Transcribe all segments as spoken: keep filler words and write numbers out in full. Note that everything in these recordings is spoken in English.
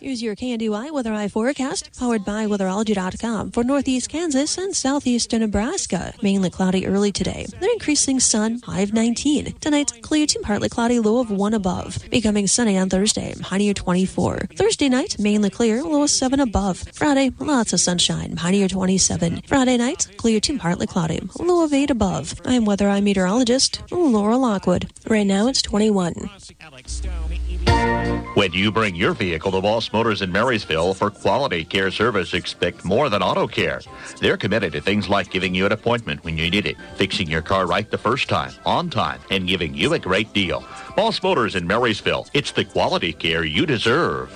Here's your K N D Y Weather Eye forecast, powered by weatherology dot com for northeast Kansas and southeastern Nebraska. Mainly cloudy early today. Then increasing sun, high of nineteen. Tonight, clear to partly cloudy, low of one above. Becoming sunny on Thursday, high near twenty-four. Thursday night, mainly clear, low of seven above. Friday, lots of sunshine, high near twenty-seven. Friday night, clear to partly cloudy, low of eight above. I'm Weather Eye meteorologist Laura Lockwood. Right now, it's twenty-one. When you bring your vehicle to Walsh Motors in Marysville for quality care service, expect more than auto care. They're committed to things like giving you an appointment when you need it, fixing your car right the first time, on time, and giving you a great deal. Walsh Motors in Marysville. It's the quality care you deserve.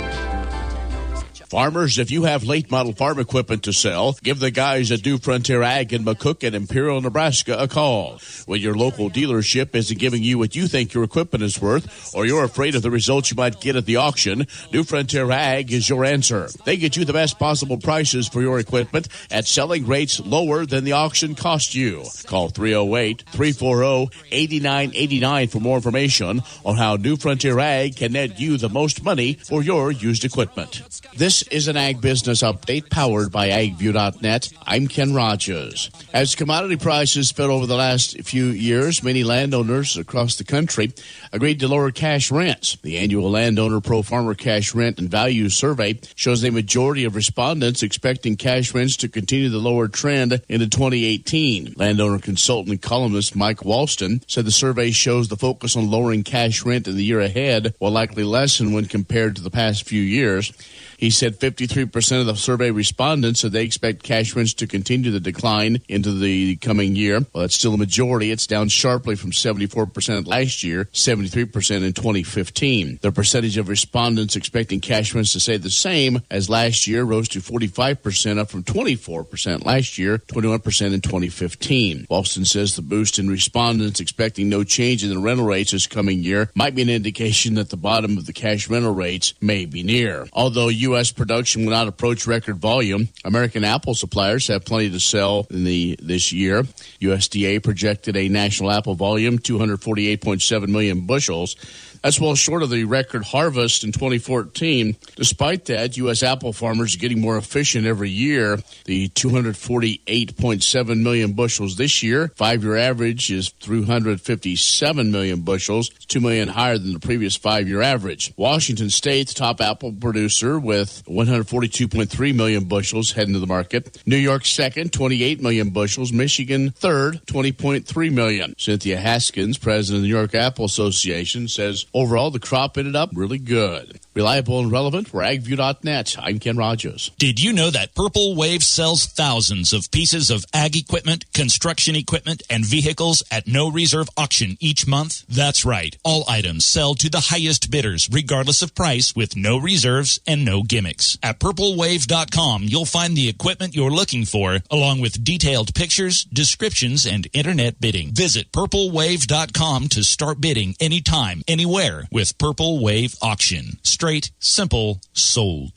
Farmers, if you have late model farm equipment to sell, give the guys at New Frontier Ag in McCook and Imperial, Nebraska a call. When your local dealership isn't giving you what you think your equipment is worth, or you're afraid of the results you might get at the auction, New Frontier Ag is your answer. They get you the best possible prices for your equipment at selling rates lower than the auction cost you. Call three oh eight, three four zero, eight nine eight nine for more information on how New Frontier Ag can net you the most money for your used equipment. This is an Ag Business Update powered by ag view dot net. I'm Ken Rogers. As commodity prices fell over the last few years, many landowners across the country agreed to lower cash rents. The annual Landowner Pro Farmer Cash Rent and Value Survey shows a majority of respondents expecting cash rents to continue the lower trend into twenty eighteen. Landowner consultant and columnist Mike Walston said the survey shows the focus on lowering cash rent in the year ahead will likely lessen when compared to the past few years. He said fifty-three percent of the survey respondents said they expect cash rents to continue the decline into the coming year. Well, that's still a majority. It's down sharply from seventy-four percent last year, seventy-three percent in twenty fifteen. The percentage of respondents expecting cash rents to stay the same as last year rose to forty-five percent, up from twenty-four percent last year, twenty-one percent in twenty fifteen. Walston says the boost in respondents expecting no change in the rental rates this coming year might be an indication that the bottom of the cash rental rates may be near. Although U S production will not approach record volume, American apple suppliers have plenty to sell in the this year. U S D A projected a national apple volume two hundred forty-eight point seven million bushels. That's well short of the record harvest in twenty fourteen. Despite that, U S apple farmers are getting more efficient every year. The two hundred forty-eight point seven million bushels this year, five-year average is three hundred fifty-seven million bushels, two million higher than the previous five-year average. Washington State, the top apple producer with one hundred forty-two point three million bushels heading to the market. New York second, twenty-eight million bushels. Michigan third, twenty point three million. Cynthia Haskins, president of the New York Apple Association, says overall the crop ended up really good. Reliable and relevant for ag view dot net. I'm Ken Rogers. Did you know that Purple Wave sells thousands of pieces of ag equipment, construction equipment, and vehicles at no reserve auction each month? That's right. All items sell to the highest bidders, regardless of price, with no reserves and no gimmicks. At purple wave dot com, you'll find the equipment you're looking for, along with detailed pictures, descriptions, and internet bidding. Visit purple wave dot com to start bidding anytime, anywhere with Purple Wave Auction. Straight, simple, sold.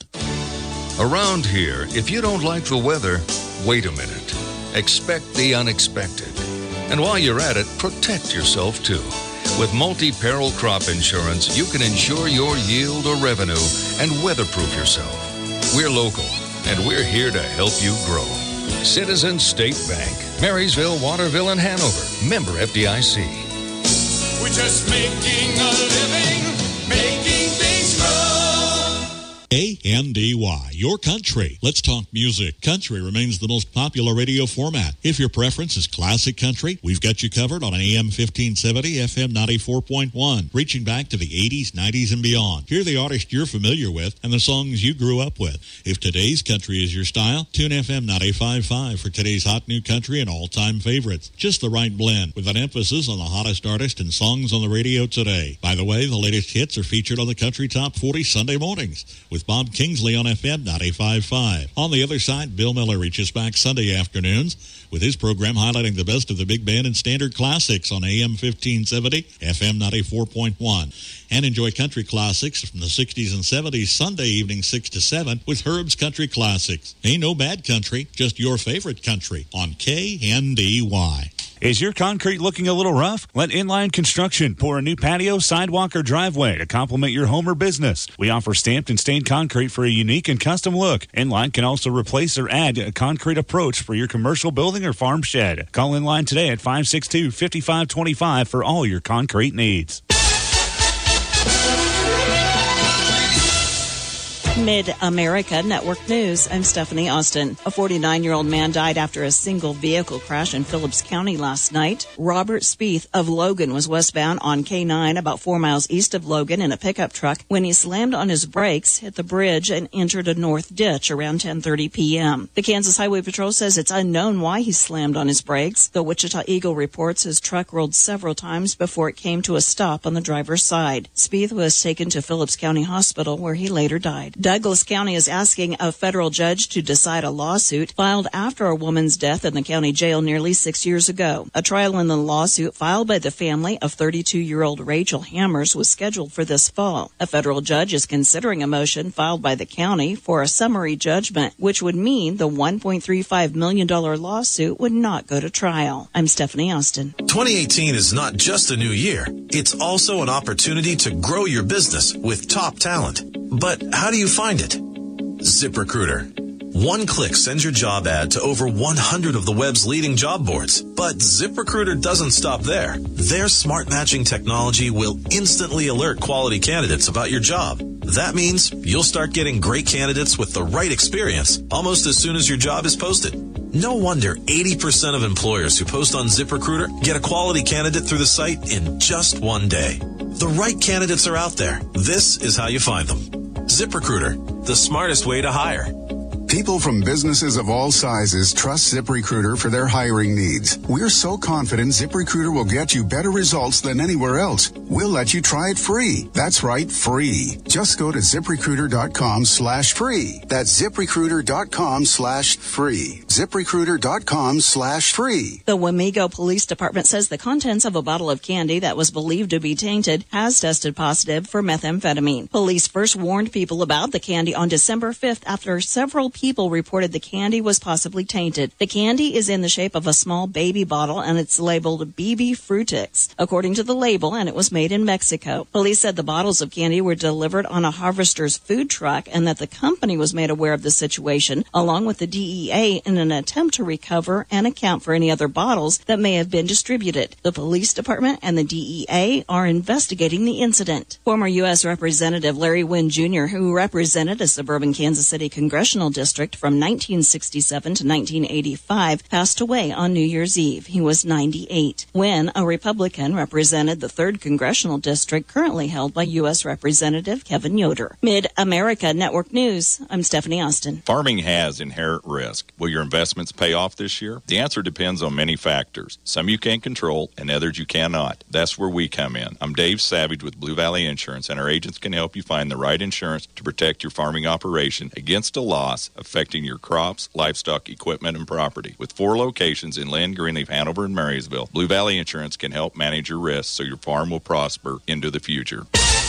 Around here, if you don't like the weather, wait a minute. Expect the unexpected. And while you're at it, protect yourself too. With multi-peril crop insurance, you can insure your yield or revenue and weatherproof yourself. We're local, and we're here to help you grow. Citizens State Bank, Marysville, Waterville, and Hanover. Member F D I C. We're just making a living, making things grow. A N D Y, your country. Let's talk music. Country remains the most popular radio format. If your preference is classic country, we've got you covered on an A M fifteen seventy, F M ninety-four point one, reaching back to the eighties, nineties, and beyond. Hear the artists you're familiar with and the songs you grew up with. If today's country is your style, tune F M ninety-five point five for today's hot new country and all-time favorites. Just the right blend, with an emphasis on the hottest artists and songs on the radio today. By the way, the latest hits are featured on the Country Top forty Sunday mornings with Bob Kingsley on F M ninety-five point five. On the other side, Bill Miller reaches back Sunday afternoons with his program highlighting the best of the big band and standard classics on A M fifteen seventy, F M ninety-four point one. And enjoy country classics from the sixties and seventies Sunday evening six to seven with Herb's Country Classics. Ain't no bad country, just your favorite country on K N D Y. Is your concrete looking a little rough? Let Inline Construction pour a new patio, sidewalk, or driveway to complement your home or business. We offer stamped and stained concrete for a unique and custom look. Inline can also replace or add a concrete approach for your commercial building or farm shed. Call Inline today at five six two, five five two five for all your concrete needs. Mid-America Network News. I'm Stephanie Austin. A forty-nine-year-old man died after a single vehicle crash in Phillips County last night. Robert Spieth of Logan was westbound on K nine about four miles east of Logan in a pickup truck when he slammed on his brakes, hit the bridge, and entered a north ditch around ten thirty p.m. The Kansas Highway Patrol says it's unknown why he slammed on his brakes. The Wichita Eagle reports his truck rolled several times before it came to a stop on the driver's side. Spieth was taken to Phillips County Hospital where he later died. Douglas County is asking a federal judge to decide a lawsuit filed after a woman's death in the county jail nearly six years ago. A trial in the lawsuit filed by the family of thirty-two-year-old Rachel Hammers was scheduled for this fall. A federal judge is considering a motion filed by the county for a summary judgment, which would mean the one point three five million dollars lawsuit would not go to trial. I'm Stephanie Austin. twenty eighteen is not just a new year. It's also an opportunity to grow your business with top talent. But how do you find it? ZipRecruiter. One click sends your job ad to over one hundred of the web's leading job boards. But ZipRecruiter doesn't stop there. Their smart matching technology will instantly alert quality candidates about your job. That means you'll start getting great candidates with the right experience almost as soon as your job is posted. No wonder eighty percent of employers who post on ZipRecruiter get a quality candidate through the site in just one day. The right candidates are out there. This is how you find them. ZipRecruiter, the smartest way to hire. People from businesses of all sizes trust ZipRecruiter for their hiring needs. We're so confident ZipRecruiter will get you better results than anywhere else. We'll let you try it free. That's right, free. Just go to ZipRecruiter.com slash free. That's ZipRecruiter.com slash free. ZipRecruiter.com slash free. The Wamego Police Department says the contents of a bottle of candy that was believed to be tainted has tested positive for methamphetamine. Police first warned people about the candy on December fifth after several people reported the candy was possibly tainted. The candy is in the shape of a small baby bottle and it's labeled B B Frutix, according to the label, and it was made in Mexico. Police said the bottles of candy were delivered on a Harvester's food truck and that the company was made aware of the situation, along with the D E A, in an attempt to recover and account for any other bottles that may have been distributed. The police department and the D E A are investigating the incident. Former U S Representative Larry Wynn Junior, who represented a suburban Kansas City congressional district from nineteen sixty-seven to nineteen eighty-five, passed away on New Year's Eve. He was ninety-eight. Wynn, a Republican, represented the third Congressional District, currently held by U S Representative Kevin Yoder. Mid-America Network News, I'm Stephanie Austin. Farming has inherent risk. Will your investments pay off this year? The answer depends on many factors. Some you can control and others you cannot. That's where we come in. I'm Dave Savage with Blue Valley Insurance, and our agents can help you find the right insurance to protect your farming operation against a loss affecting your crops, livestock, equipment, and property. With four locations in Lynn, Greenleaf, Hanover, and Marysville, Blue Valley Insurance can help manage your risks so your farm will prosper into the future.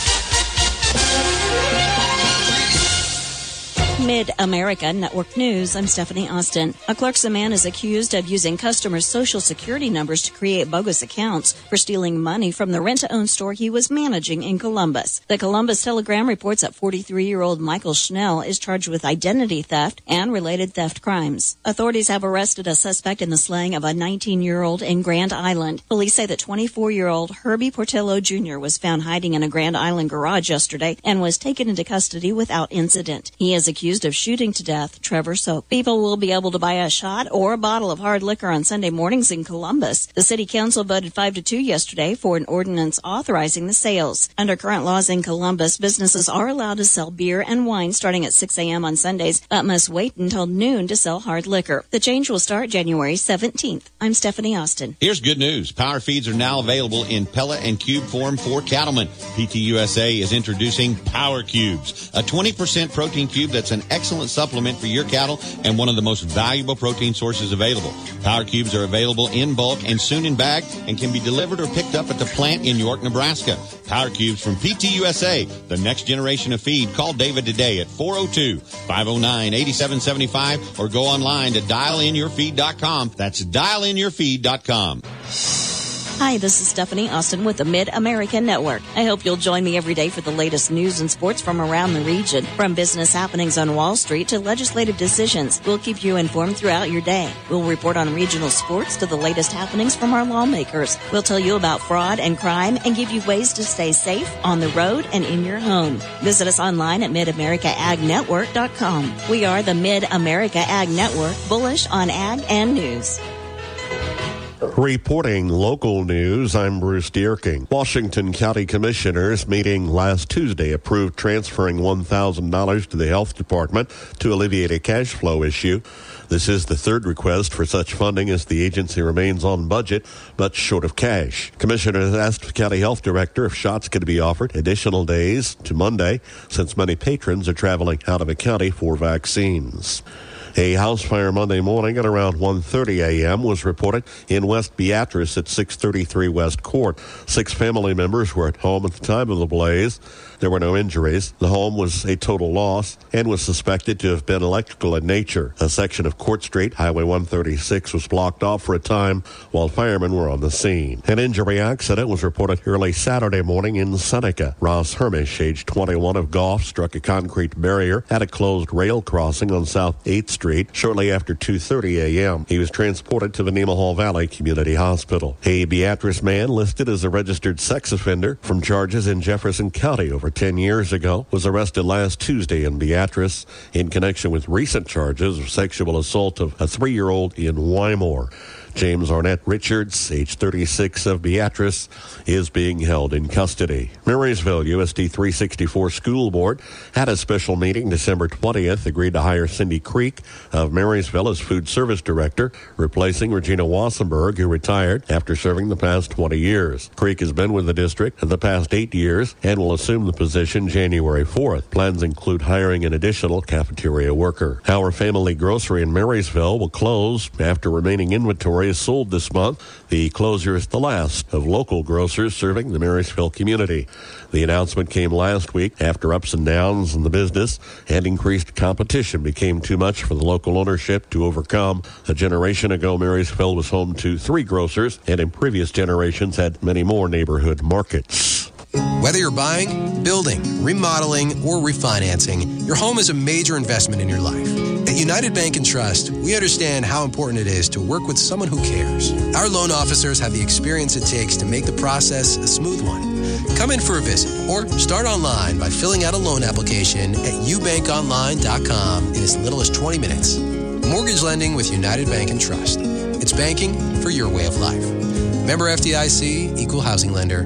Mid-America Network News, I'm Stephanie Austin. A Clarkson man is accused of using customers' social security numbers to create bogus accounts for stealing money from the rent-to-own store he was managing in Columbus. The Columbus Telegram reports that forty-three-year-old Michael Schnell is charged with identity theft and related theft crimes. Authorities have arrested a suspect in the slaying of a nineteen-year-old in Grand Island. Police say that twenty-four-year-old Herbie Portillo Junior was found hiding in a Grand Island garage yesterday and was taken into custody without incident. He is accused of shooting to death Trevor Soap. People will be able to buy a shot or a bottle of hard liquor on Sunday mornings in Columbus. The city council voted five to two yesterday for an ordinance authorizing the sales. Under current laws in Columbus, businesses are allowed to sell beer and wine starting at six a.m. on Sundays, but must wait until noon to sell hard liquor. The change will start January seventeenth. I'm Stephanie Austin. Here's good news. Power feeds are now available in pellet and cube form for cattlemen. P T U S A is introducing Power Cubes, a twenty percent protein cube that's an an excellent supplement for your cattle and one of the most valuable protein sources available. Power Cubes are available in bulk and soon in bag and can be delivered or picked up at the plant in York, Nebraska. Power Cubes from P T U S A, the next generation of feed. Call David today at four oh two, five oh nine, eight seven seven five or go online to dial in your feed dot com. That's dial in your feed dot com. Hi, this is Stephanie Austin with the Mid-America Network. I hope you'll join me every day for the latest news and sports from around the region. From business happenings on Wall Street to legislative decisions, we'll keep you informed throughout your day. We'll report on regional sports to the latest happenings from our lawmakers. We'll tell you about fraud and crime and give you ways to stay safe on the road and in your home. Visit us online at mid america ag network dot com. We are the Mid-America Ag Network, bullish on ag and news. Reporting local news, I'm Bruce Dierking. Washington County Commissioners meeting last Tuesday approved transferring one thousand dollars to the Health Department to alleviate a cash flow issue. This is the third request for such funding as the agency remains on budget, but short of cash. Commissioners asked the County Health Director if shots could be offered additional days to Monday, since many patrons are traveling out of the county for vaccines. A house fire Monday morning at around one thirty a.m. was reported in West Beatrice at six thirty-three West Court. Six family members were at home at the time of the blaze. There were no injuries. The home was a total loss and was suspected to have been electrical in nature. A section of Court Street, Highway one thirty-six, was blocked off for a time while firemen were on the scene. An injury accident was reported early Saturday morning in Seneca. Ross Hermish, age twenty-one, of Goff, struck a concrete barrier at a closed rail crossing on South eighth Street shortly after two thirty a.m. He was transported to the Nemaha Valley Community Hospital. A Beatrice man listed as a registered sex offender from charges in Jefferson County over ten years ago was arrested last Tuesday in Beatrice in connection with recent charges of sexual assault of a three-year-old in Wymore. James Arnett Richards, age thirty-six, of Beatrice, is being held in custody. Marysville U S D three sixty-four School Board had a special meeting December twentieth, agreed to hire Cindy Creek of Marysville as food service director, replacing Regina Wassenberg, who retired after serving the past twenty years. Creek has been with the district the past eight years and will assume the position January fourth. Plans include hiring an additional cafeteria worker. Our Family Grocery in Marysville will close after remaining inventory is sold this month. The closure is the last of local grocers serving the Marysville community. The announcement came last week after ups and downs in the business and increased competition became too much for the local ownership to overcome. A generation ago, Marysville was home to three grocers, and in previous generations had many more neighborhood markets. Whether you're buying, building, remodeling, or refinancing, your home is a major investment in your life. At United Bank and Trust, we understand how important it is to work with someone who cares. Our loan officers have the experience it takes to make the process a smooth one. Come in for a visit or start online by filling out a loan application at u bank online dot com in as little as twenty minutes. Mortgage lending with United Bank and Trust. It's banking for your way of life. Member F D I C, Equal Housing Lender.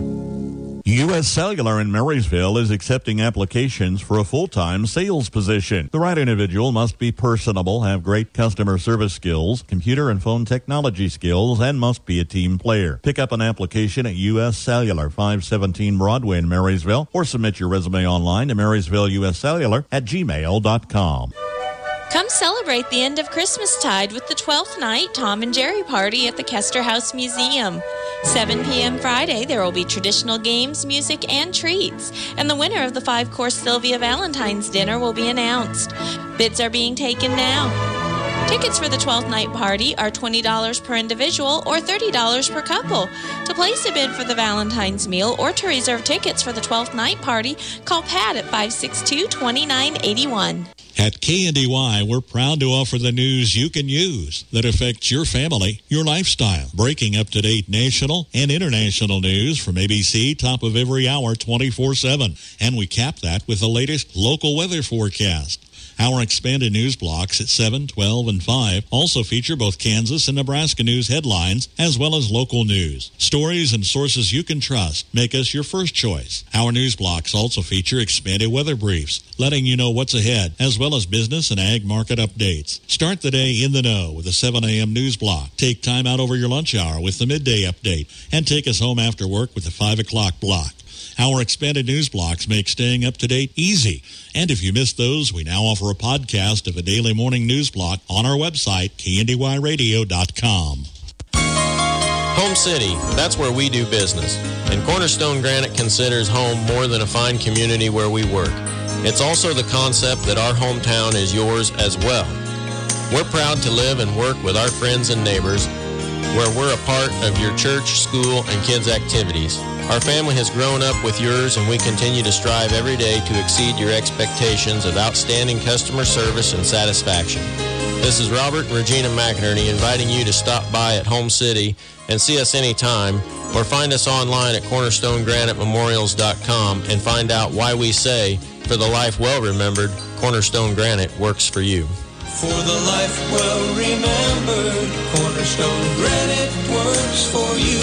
U S. Cellular in Marysville is accepting applications for a full-time sales position. The right individual must be personable, have great customer service skills, computer and phone technology skills, and must be a team player. Pick up an application at U S. Cellular, five seventeen Broadway in Marysville, or submit your resume online to Marysville U S Cellular at gmail dot com. Come celebrate the end of Christmastide with the twelfth night Tom and Jerry party at the Kester House Museum. seven p.m. Friday, there will be traditional games, music, and treats. And the winner of the five-course Sylvia Valentine's dinner will be announced. Bids are being taken now. Tickets for the twelfth night party are twenty dollars per individual or thirty dollars per couple. To place a bid for the Valentine's meal or to reserve tickets for the twelfth night party, call Pat at five six two, two nine eight one. At K N D Y, we're proud to offer the news you can use that affects your family, your lifestyle. Breaking up-to-date national and international news from A B C, top of every hour, twenty-four seven. And we cap that with the latest local weather forecast. Our expanded news blocks at seven, twelve, and five also feature both Kansas and Nebraska news headlines as well as local news. Stories and sources you can trust make us your first choice. Our news blocks also feature expanded weather briefs, letting you know what's ahead, as well as business and ag market updates. Start the day in the know with the seven a.m. news block. Take time out over your lunch hour with the midday update, and take us home after work with the five o'clock block. Our expanded news blocks make staying up to date easy. And if you missed those, we now offer a podcast of a daily morning news block on our website, K N D Y radio dot com. Home City, that's where we do business. And Cornerstone Granite considers home more than a fine community where we work. It's also the concept that our hometown is yours as well. We're proud to live and work with our friends and neighbors where we're a part of your church, school, and kids' activities. Our family has grown up with yours, and we continue to strive every day to exceed your expectations of outstanding customer service and satisfaction. This is Robert and Regina McInerney inviting you to stop by at Home City and see us anytime, or find us online at cornerstone granite memorials dot com and find out why we say, for the life well remembered, Cornerstone Granite works for you. For the life well remembered, Cornerstone Granite works for you.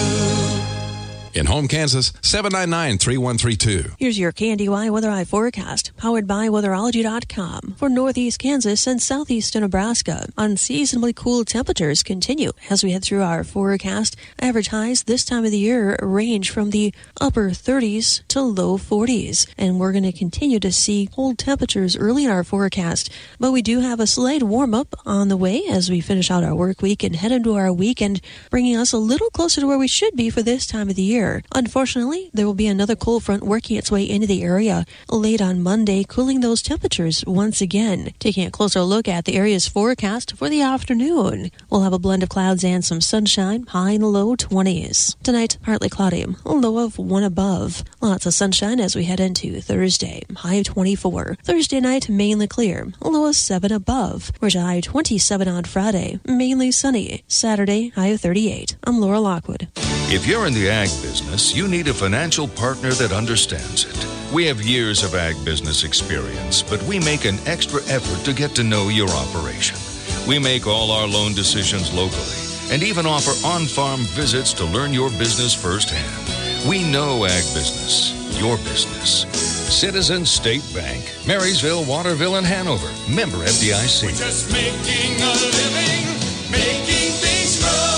In Home, Kansas, seven nine nine, three one three two. Here's your K N D Y Weather Eye forecast, powered by weatherology dot com. For northeast Kansas and southeastern Nebraska, unseasonably cool temperatures continue as we head through our forecast. Average highs this time of the year range from the upper thirties to low forties, and we're going to continue to see cold temperatures early in our forecast. But we do have a slight warm-up on the way as we finish out our work week and head into our weekend, bringing us a little closer to where we should be for this time of the year. Unfortunately, there will be another cold front working its way into the area late on Monday, cooling those temperatures once again. Taking a closer look at the area's forecast for the afternoon, we'll have a blend of clouds and some sunshine, high in the low twenties. Tonight, partly cloudy, a low of one above. Lots of sunshine as we head into Thursday, high of twenty-four. Thursday night, mainly clear, a low of seven above. We're to high twenty-seven on Friday, mainly sunny. Saturday, high of thirty-eight. I'm Laura Lockwood. If you're in the ag business, you need a financial partner that understands it. We have years of ag business experience, but we make an extra effort to get to know your operation. We make all our loan decisions locally and even offer on-farm visits to learn your business firsthand. We know ag business, your business. Citizens State Bank, Marysville, Waterville, and Hanover. Member F D I C. We're just making a living, making things grow.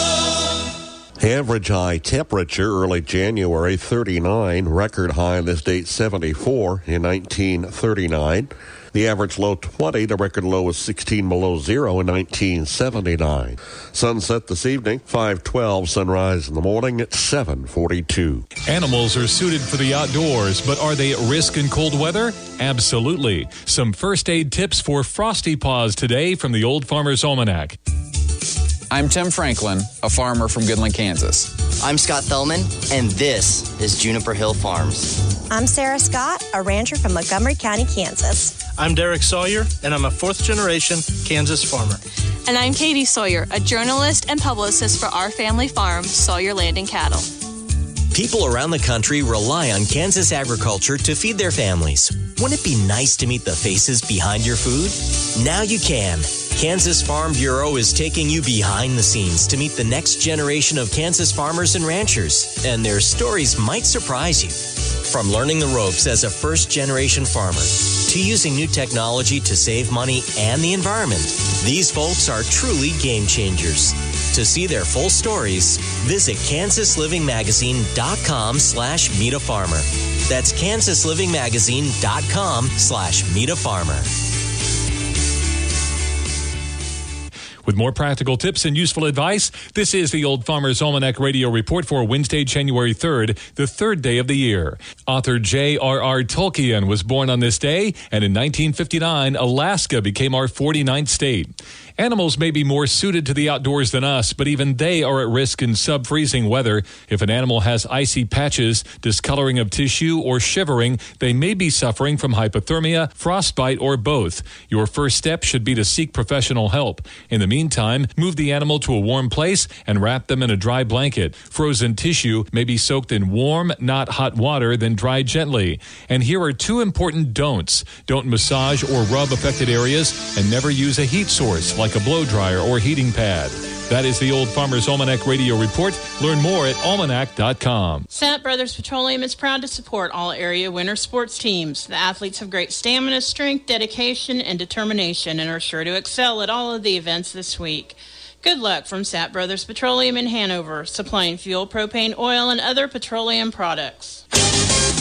Average high temperature early January thirty-nine, record high on this date seventy-four in nineteen thirty-nine. The average low twenty, the record low was sixteen below zero in nineteen seventy-nine. Sunset this evening, five twelve, sunrise in the morning at seven forty-two. Animals are suited for the outdoors, but are they at risk in cold weather? Absolutely. Some first aid tips for frosty paws today from the Old Farmer's Almanac. I'm Tim Franklin, a farmer from Goodland, Kansas. I'm Scott Thellman, and this is Juniper Hill Farms. I'm Sarah Scott, a rancher from Montgomery County, Kansas. I'm Derek Sawyer, and I'm a fourth-generation Kansas farmer. And I'm Katie Sawyer, a journalist and publicist for our family farm, Sawyer Land and Cattle. People around the country rely on Kansas agriculture to feed their families. Wouldn't it be nice to meet the faces behind your food? Now you can. Kansas Farm Bureau is taking you behind the scenes to meet the next generation of Kansas farmers and ranchers, and their stories might surprise you. From learning the ropes as a first-generation farmer to using new technology to save money and the environment, these folks are truly game changers. To see their full stories, visit kansas living magazine dot com slash meet a farmer. That's kansas living magazine dot com slash meet a farmer. With more practical tips and useful advice, this is the Old Farmer's Almanac Radio Report for Wednesday, January third, the third day of the year. Author J R R Tolkien was born on this day, and in nineteen fifty-nine, Alaska became our forty-ninth state. Animals may be more suited to the outdoors than us, but even they are at risk in sub-freezing weather. If an animal has icy patches, discoloring of tissue, or shivering, they may be suffering from hypothermia, frostbite, or both. Your first step should be to seek professional help. In the meantime, move the animal to a warm place and wrap them in a dry blanket. Frozen tissue may be soaked in warm, not hot water, then dried gently. And here are two important don'ts. Don't massage or rub affected areas, and never use a heat source like a blow dryer or heating pad. That is the Old Farmer's Almanac Radio Report. Learn more at almanac dot com. Sapp Brothers Petroleum is proud to support all area winter sports teams. The athletes have great stamina, strength, dedication, and determination and are sure to excel at all of the events this week. Good luck from Sapp Brothers Petroleum in Hanover, supplying fuel, propane, oil, and other petroleum products.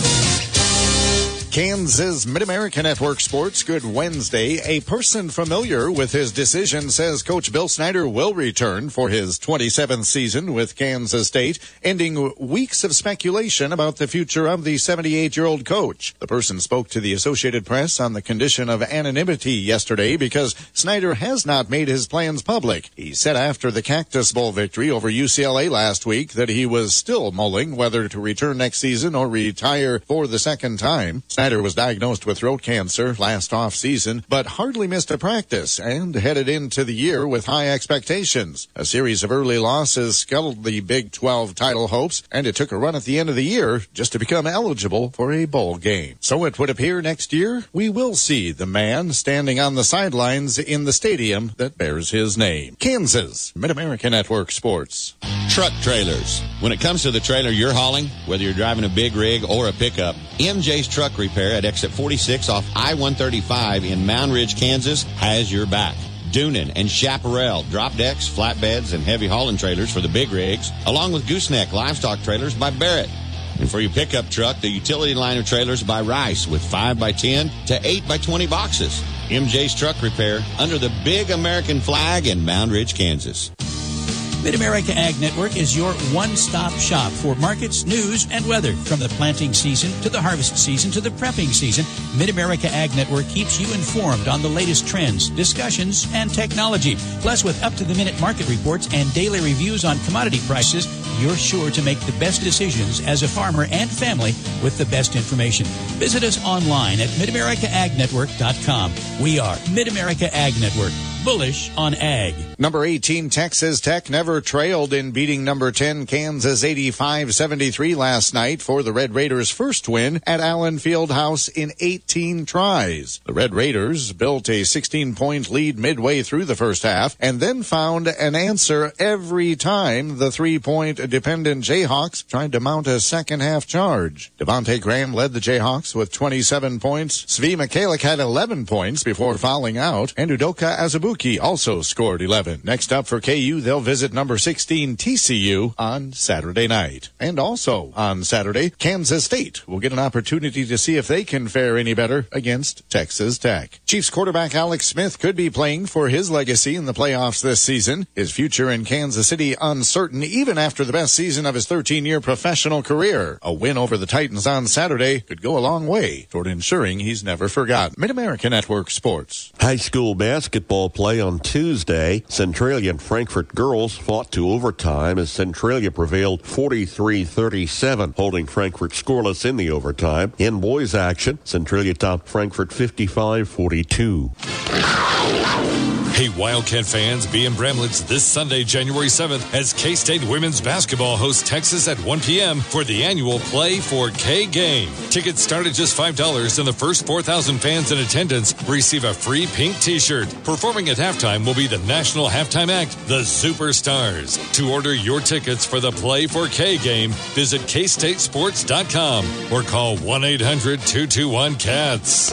Kansas Mid-America Network Sports, good Wednesday. A person familiar with his decision says Coach Bill Snyder will return for his twenty-seventh season with Kansas State, ending weeks of speculation about the future of the seventy-eight-year-old coach. The person spoke to the Associated Press on the condition of anonymity yesterday because Snyder has not made his plans public. He said after the Cactus Bowl victory over U C L A last week that he was still mulling whether to return next season or retire for the second time. Snyder Snyder was diagnosed with throat cancer last off-season, but hardly missed a practice and headed into the year with high expectations. A series of early losses scuttled the Big twelve title hopes, and it took a run at the end of the year just to become eligible for a bowl game. So it would appear next year we will see the man standing on the sidelines in the stadium that bears his name. Kansas, Mid-America Network Sports. Truck trailers. When it comes to the trailer you're hauling, whether you're driving a big rig or a pickup, M J's Truck Repair at exit forty-six off I one thirty-five in Mound Ridge, Kansas has your back. Doonan and Chaparral drop decks, flatbeds, and heavy hauling trailers for the big rigs, along with gooseneck livestock trailers by Barrett. And for your pickup truck, the utility line of trailers by Rice with five by ten to eight by twenty boxes. M J's Truck Repair under the big American flag in Mound Ridge, Kansas. Mid-America Ag Network is your one-stop shop for markets, news, and weather. From the planting season to the harvest season to the prepping season, Mid-America Ag Network keeps you informed on the latest trends, discussions, and technology. Plus, with up-to-the-minute market reports and daily reviews on commodity prices, you're sure to make the best decisions as a farmer and family with the best information. Visit us online at mid america ag network dot com. We are Mid-America Ag Network. Bullish on ag. Number eighteen, Texas Tech never trailed in beating number ten, Kansas eighty-five seventy-three last night for the Red Raiders' first win at Allen Fieldhouse in eighteen tries. The Red Raiders built a sixteen-point lead midway through the first half and then found an answer every time the three-point dependent Jayhawks tried to mount a second-half charge. Devontae Graham led the Jayhawks with twenty-seven points. Svi Mikhailiuk had eleven points before fouling out, and Udoka Azubuike also scored eleven. Next up for K U, they'll visit number sixteen T C U on Saturday night. And also on Saturday, Kansas State will get an opportunity to see if they can fare any better against Texas Tech. Chiefs quarterback Alex Smith could be playing for his legacy in the playoffs this season. His future in Kansas City uncertain even after the best season of his thirteen-year professional career. A win over the Titans on Saturday could go a long way toward ensuring he's never forgotten. Mid-America Network Sports. High school basketball play on Tuesday. Centralia and Frankfort girls fought to overtime as Centralia prevailed forty-three thirty-seven, holding Frankfort scoreless in the overtime. In boys action, Centralia topped Frankfort fifty-five forty-two. Hey, Wildcat fans, be in Bramlage this Sunday, January seventh, as K-State women's basketball hosts Texas at one p.m. for the annual Play for K game. Tickets start at just five dollars, and the first four thousand fans in attendance receive a free pink T-shirt. Performing at halftime will be the national halftime act, the Superstars. To order your tickets for the Play for K game, visit k state sports dot com or call one eight hundred two two one cats.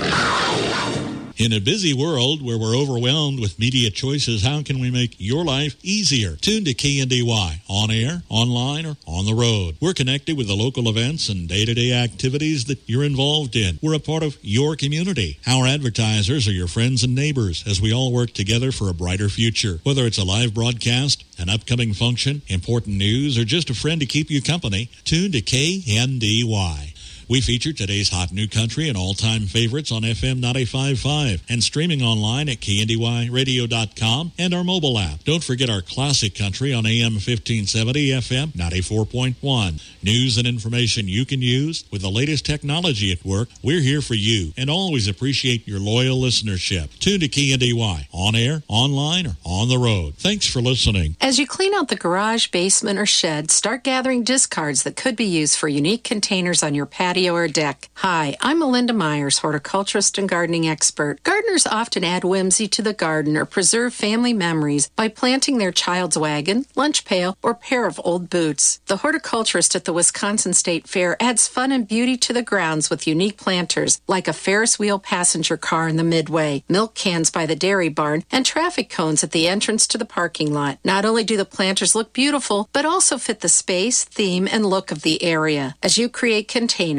In a busy world where we're overwhelmed with media choices, how can we make your life easier? Tune to K N D Y, on air, online, or on the road. We're connected with the local events and day-to-day activities that you're involved in. We're a part of your community. Our advertisers are your friends and neighbors as we all work together for a brighter future. Whether it's a live broadcast, an upcoming function, important news, or just a friend to keep you company, tune to K N D Y. We feature today's hot new country and all-time favorites on F M ninety-five point five and streaming online at K N D Y radio dot com and our mobile app. Don't forget our classic country on A M fifteen seventy, F M ninety-four point one. News and information you can use with the latest technology at work. We're here for you and always appreciate your loyal listenership. Tune to K N D Y, on air, online, or on the road. Thanks for listening. As you clean out the garage, basement, or shed, start gathering discards that could be used for unique containers on your patio or deck. Hi, I'm Melinda Myers, horticulturist and gardening expert. Gardeners often add whimsy to the garden or preserve family memories by planting their child's wagon, lunch pail, or pair of old boots. The horticulturist at the Wisconsin State Fair adds fun and beauty to the grounds with unique planters like a Ferris wheel passenger car in the midway, milk cans by the dairy barn, and traffic cones at the entrance to the parking lot. Not only do the planters look beautiful, but also fit the space, theme, and look of the area. As you create containers,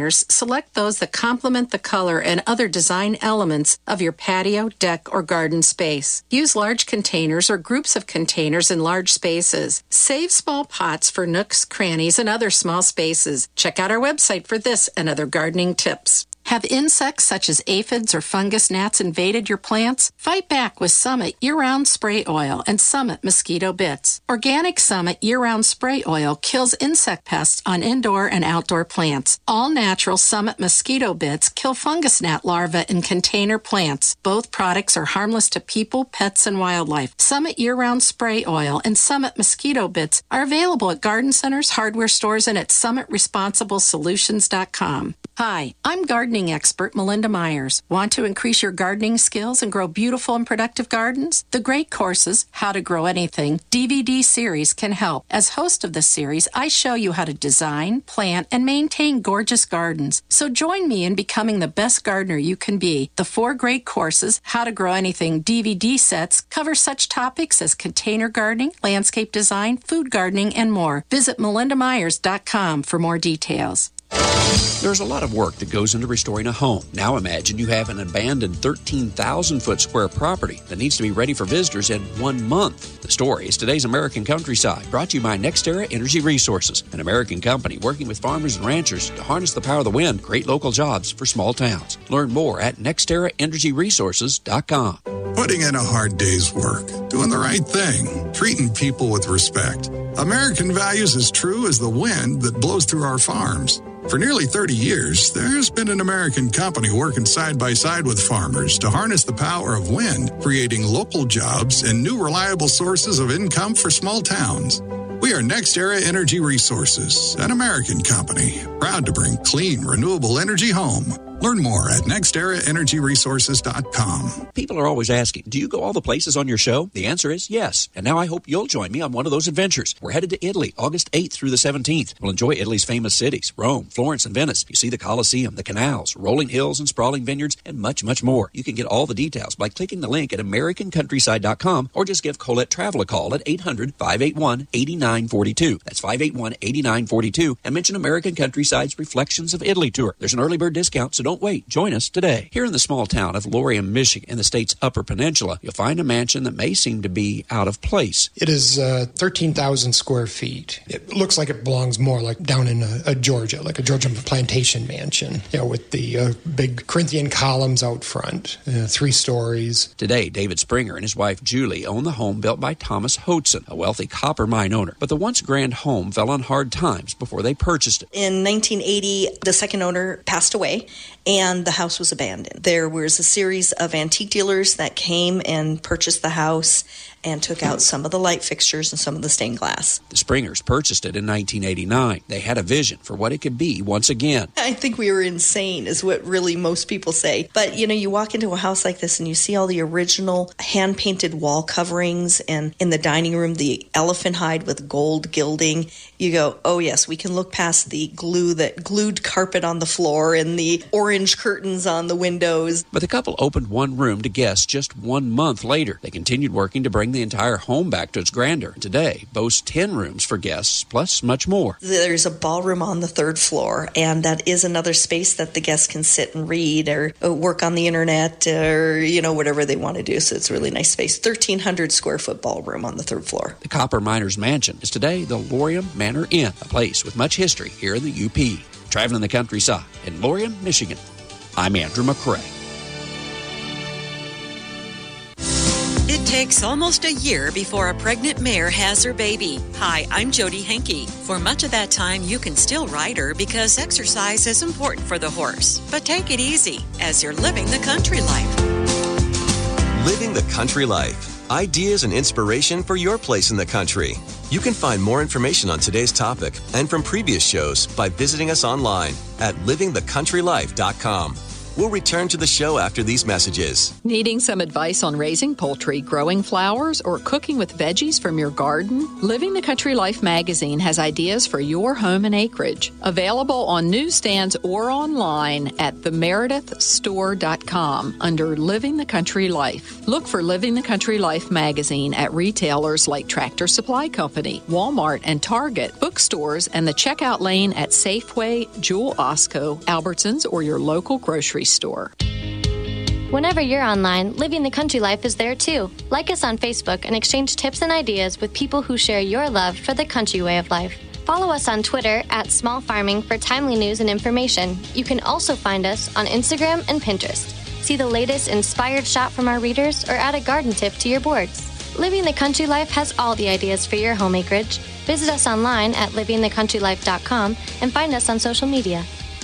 containers, select those that complement the color and other design elements of your patio, deck, or garden space. Use large containers or groups of containers in large spaces. Save small pots for nooks, crannies, and other small spaces. Check out our website for this and other gardening tips. Have insects such as aphids or fungus gnats invaded your plants? Fight back with Summit Year-Round Spray Oil and Summit Mosquito Bits. Organic Summit Year-Round Spray Oil kills insect pests on indoor and outdoor plants. All natural Summit Mosquito Bits kill fungus gnat larvae in container plants. Both products are harmless to people, pets, and wildlife. Summit Year-Round Spray Oil and Summit Mosquito Bits are available at garden centers, hardware stores, and at summit responsible solutions dot com. Hi, I'm gardening expert Melinda Myers. Want to increase your gardening skills and grow beautiful and productive gardens? The Great Courses, How to Grow Anything D V D series can help. As host of this series, I show you how to design, plant, and maintain gorgeous gardens. So join me in becoming the best gardener you can be. The four Great Courses, How to Grow Anything D V D sets cover such topics as container gardening, landscape design, food gardening, and more. Visit melinda myers dot com for more details. There's a lot of work that goes into restoring a home. Now imagine you have an abandoned thirteen thousand foot square property that needs to be ready for visitors in one month. The story is today's American Countryside, brought to you by NextEra Energy Resources, an American company working with farmers and ranchers to harness the power of the wind, create local jobs for small towns. Learn more at next era energy resources dot com. Putting in a hard day's work, doing the right thing, treating people with respect. American values as true as the wind that blows through our farms. For nearly thirty years, there's been an American company working side by side with farmers to harness the power of wind, creating local jobs and new reliable sources of income for small towns. We are NextEra Energy Resources, an American company, proud to bring clean, renewable energy home. Learn more at next era energy resources dot com. People are always asking, do you go all the places on your show? The answer is yes. And now I hope you'll join me on one of those adventures. We're headed to Italy, August eighth through the seventeenth. We'll enjoy Italy's famous cities, Rome, Florence, and Venice. You see the Colosseum, the canals, rolling hills and sprawling vineyards, and much, much more. You can get all the details by clicking the link at american countryside dot com or just give Colette Travel a call at eight hundred, five eight one, eight nine four two. That's five eight one, eight nine four two. And mention American Countryside's Reflections of Italy tour. There's an early bird discount, so don't wait. Join us today. Here in the small town of Laurium, Michigan, in the state's Upper Peninsula, you'll find a mansion that may seem to be out of place. It is uh, thirteen thousand square feet. It looks like it belongs more like down in uh, uh, Georgia, like a Georgia plantation mansion, you know, with the uh, big Corinthian columns out front, uh, three stories. Today, David Springer and his wife Julie own the home built by Thomas Hodson, a wealthy copper mine owner. But the once grand home fell on hard times before they purchased it. In nineteen eighty, the second owner passed away, and the house was abandoned. There was a series of antique dealers that came and purchased the house and took out some of the light fixtures and some of the stained glass. The Springers purchased it in nineteen eighty-nine. They had a vision for what it could be once again. I think we were insane is what really most people say. But, you know, you walk into a house like this and you see all the original hand-painted wall coverings, and in the dining room, the elephant hide with gold gilding. You go, oh, yes, we can look past the glue that glued carpet on the floor and the orange curtains on the windows. But the couple opened one room to guests just one month later. They continued working to bring the entire home back to its grandeur, and today boasts ten rooms for guests, plus much more. There's a ballroom on the third floor, and that is another space that the guests can sit and read or work on the internet or, you know, whatever they want to do. So it's a really nice space. thirteen hundred square foot ballroom on the third floor. The Copper Miners Mansion is today the Laurium Manor Inn, a place with much history here in the U P. Traveling the countryside in Laurium, Michigan, I'm Andrew McCrae. It takes almost a year before a pregnant mare has her baby. Hi, I'm Jody Henke. For much of that time, you can still ride her because exercise is important for the horse. But take it easy as you're living the country life. Living the country life. Ideas and inspiration for your place in the country. You can find more information on today's topic and from previous shows by visiting us online at living the country life dot com. We'll return to the show after these messages. Needing some advice on raising poultry, growing flowers, or cooking with veggies from your garden? Living the Country Life magazine has ideas for your home and acreage. Available on newsstands or online at the meredith store dot com under Living the Country Life. Look for Living the Country Life magazine at retailers like Tractor Supply Company, Walmart and Target, bookstores, and the checkout lane at Safeway, Jewel Osco, Albertsons, or your local grocery store. Whenever you're online, Living the Country Life is there too. Like us on Facebook and exchange tips and ideas with people who share your love for the country way of life. Follow us on Twitter at Small Farming for timely news and information. You can also find us on Instagram and Pinterest. See the latest inspired shot from our readers or add a garden tip to your boards. Living the Country Life has all the ideas for your home acreage. Visit us online at living the country life dot com and find us on social media.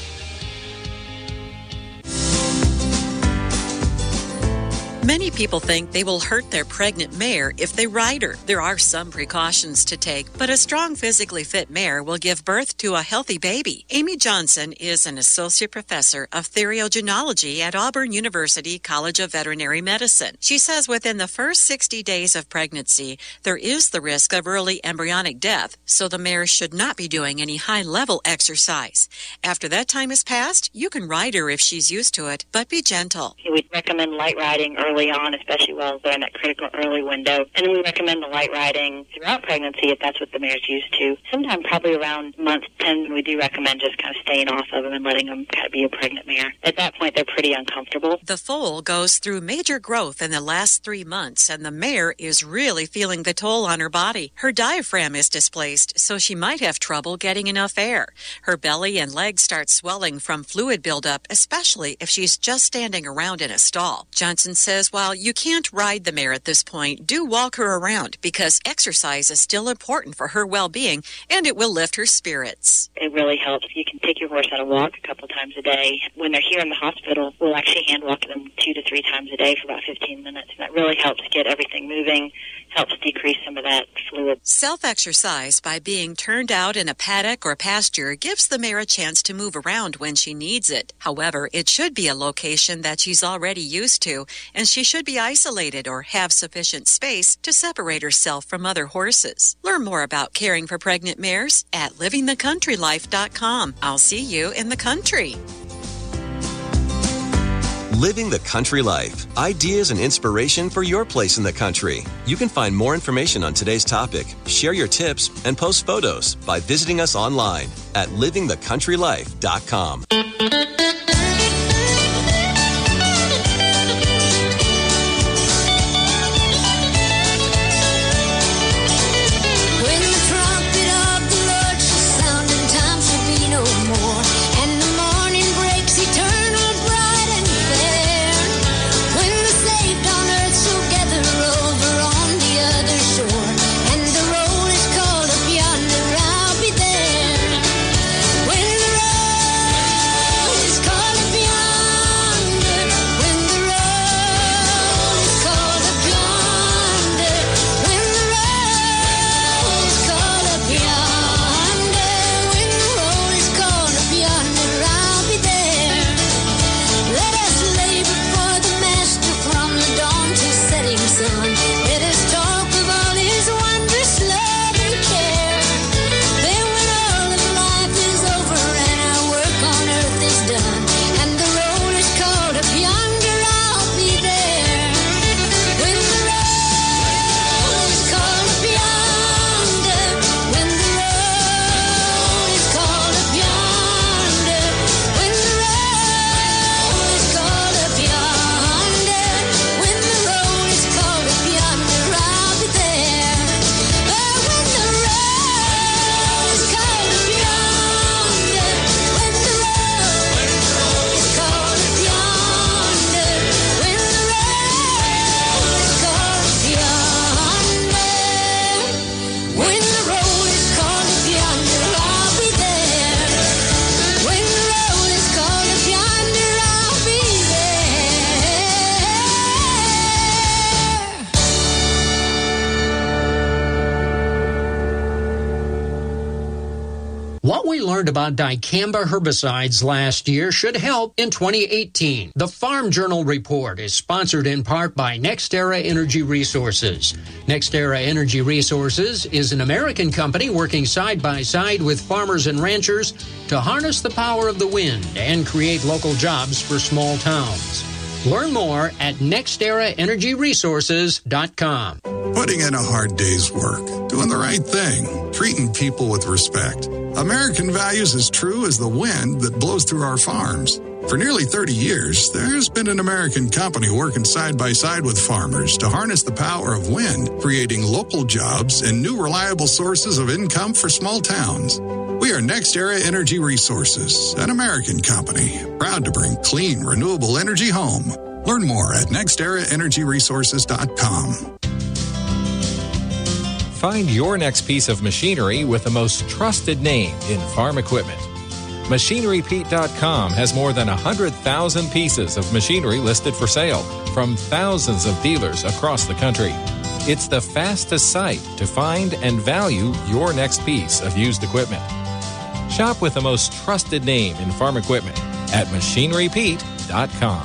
Many people think they will hurt their pregnant mare if they ride her. There are some precautions to take, but a strong, physically fit mare will give birth to a healthy baby. Amy Johnson is an associate professor of theriogenology at Auburn University College of Veterinary Medicine. She says within the first sixty days of pregnancy, there is the risk of early embryonic death, so the mare should not be doing any high-level exercise. After that time has passed, you can ride her if she's used to it, but be gentle. We recommend light riding early on, especially while they're in that critical early window. And then we recommend the light riding throughout pregnancy if that's what the mare's used to. Sometime probably around month ten, we do recommend just kind of staying off of them and letting them kind of be a pregnant mare. At that point, they're pretty uncomfortable. The foal goes through major growth in the last three months, and the mare is really feeling the toll on her body. Her diaphragm is displaced, so she might have trouble getting enough air. Her belly and legs start swelling from fluid buildup, especially if she's just standing around in a stall. Johnson says while you can't ride the mare at this point, do walk her around because exercise is still important for her well-being and it will lift her spirits. It really helps. You can take your horse on a walk a couple times a day. When they're here in the hospital, we'll actually hand walk them two to three times a day for about fifteen minutes. And that really helps get everything moving, helps decrease some of that fluid. Self-exercise by being turned out in a paddock or pasture gives the mare a chance to move around when she needs it. However, it should be a location that she's already used to, and she should be isolated or have sufficient space to separate herself from other horses. Learn more about caring for pregnant mares at living the country life dot com. I'll see you in the country. Living the Country Life. Ideas and inspiration for your place in the country. You can find more information on today's topic, share your tips, and post photos by visiting us online at living the country life dot com. What we learned about dicamba herbicides last year should help in twenty eighteen. The Farm Journal Report is sponsored in part by NextEra Energy Resources. NextEra Energy Resources is an American company working side by side with farmers and ranchers to harness the power of the wind and create local jobs for small towns. Learn more at next era energy resources dot com. Putting in a hard day's work, doing the right thing, treating people with respect. American values as true as the wind that blows through our farms. For nearly thirty years, there's been an American company working side by side with farmers to harness the power of wind, creating local jobs and new reliable sources of income for small towns. We are NextEra Energy Resources, an American company, proud to bring clean, renewable energy home. Learn more at next era energy resources dot com. Find your next piece of machinery with the most trusted name in farm equipment. Machinery Pete dot com has more than one hundred thousand pieces of machinery listed for sale from thousands of dealers across the country. It's the fastest site to find and value your next piece of used equipment. Shop with the most trusted name in farm equipment at Machinery Pete dot com.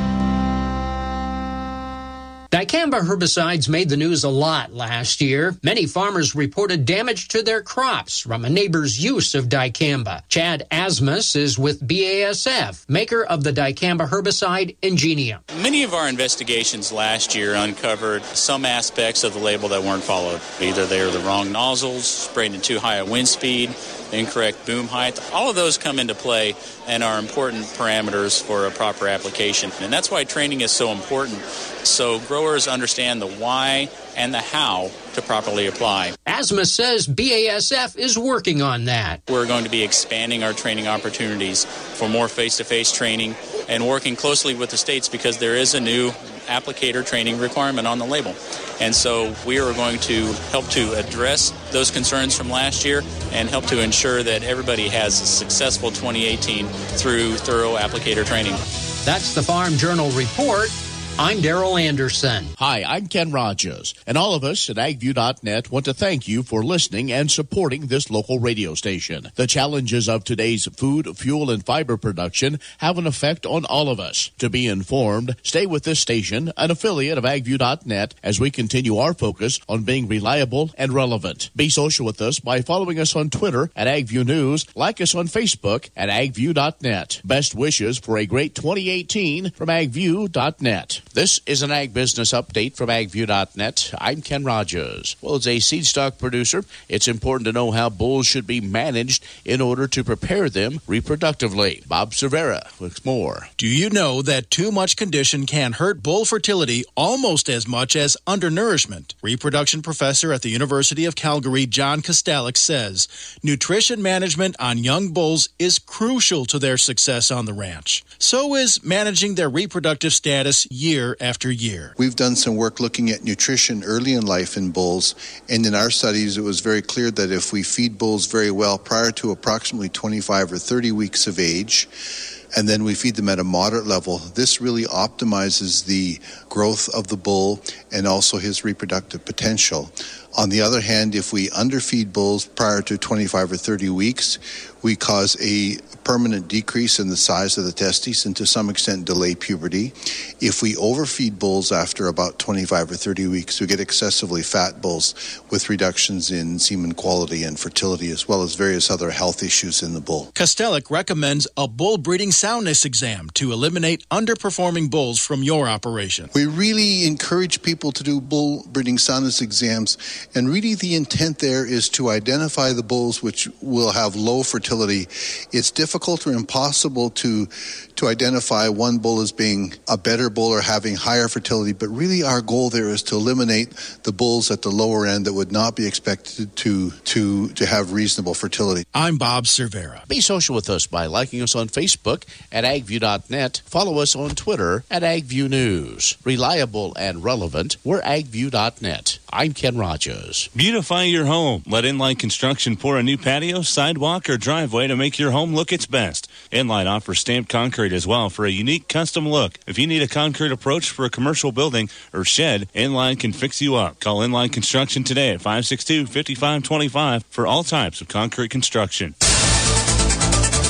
Dicamba herbicides made the news a lot last year. Many farmers reported damage to their crops from a neighbor's use of dicamba. Chad Asmus is with B A S F, maker of the dicamba herbicide Ingenium. Many of our investigations last year uncovered some aspects of the label that weren't followed. Either they were the wrong nozzles, sprayed in too high a wind speed, incorrect boom height. All of those come into play and are important parameters for a proper application. And that's why training is so important, so growers understand the why and the how to properly apply. Asmus says B A S F is working on that. We're going to be expanding our training opportunities for more face-to-face training and working closely with the states because there is a new applicator training requirement on the label. And so we are going to help to address those concerns from last year and help to ensure that everybody has a successful twenty eighteen through thorough applicator training. That's the Farm Journal Report. I'm Daryl Anderson. Hi, I'm Ken Rogers, and all of us at ag view dot net want to thank you for listening and supporting this local radio station. The challenges of today's food, fuel, and fiber production have an effect on all of us. To be informed, stay with this station, an affiliate of ag view dot net, as we continue our focus on being reliable and relevant. Be social with us by following us on Twitter at AgViewNews, like us on Facebook at ag view dot net. Best wishes for a great twenty eighteen from ag view dot net. This is an Ag Business Update from ag view dot net. I'm Ken Rogers. Well, as a seed stock producer, it's important to know how bulls should be managed in order to prepare them reproductively. Bob Cervera with more. Do you know that too much condition can hurt bull fertility almost as much as undernourishment? Reproduction professor at the University of Calgary, John Kostalik, says nutrition management on young bulls is crucial to their success on the ranch. So is managing their reproductive status year after year. We've done some work looking at nutrition early in life in bulls, and in our studies it was very clear that if we feed bulls very well prior to approximately twenty-five or thirty weeks of age, and then we feed them at a moderate level, this really optimizes the growth of the bull and also his reproductive potential. On the other hand, if we underfeed bulls prior to twenty-five or thirty weeks, we cause a permanent decrease in the size of the testes and to some extent delay puberty. If we overfeed bulls after about twenty-five or thirty weeks, we get excessively fat bulls with reductions in semen quality and fertility, as well as various other health issues in the bull. Kostalik recommends a bull breeding soundness exam to eliminate underperforming bulls from your operation. We really encourage people to do bull breeding soundness exams, and really the intent there is to identify the bulls which will have low fertility. It's difficult or impossible to to identify one bull as being a better bull or having higher fertility, but really our goal there is to eliminate the bulls at the lower end that would not be expected to to to have reasonable fertility. I'm Bob Cervera. Be social with us by liking us on Facebook at ag view dot net. Follow us on Twitter at AgViewNews. Reliable and relevant, we're ag view dot net. I'm Ken Rogers. Beautify your home. Let Inline Construction pour a new patio, sidewalk, or driveway to make your home look its best. Inline offers stamped concrete as well for a unique custom look. If you need a concrete approach for a commercial building or shed, Inline can fix you up. Call Inline Construction today at five six two, five five two five for all types of concrete construction.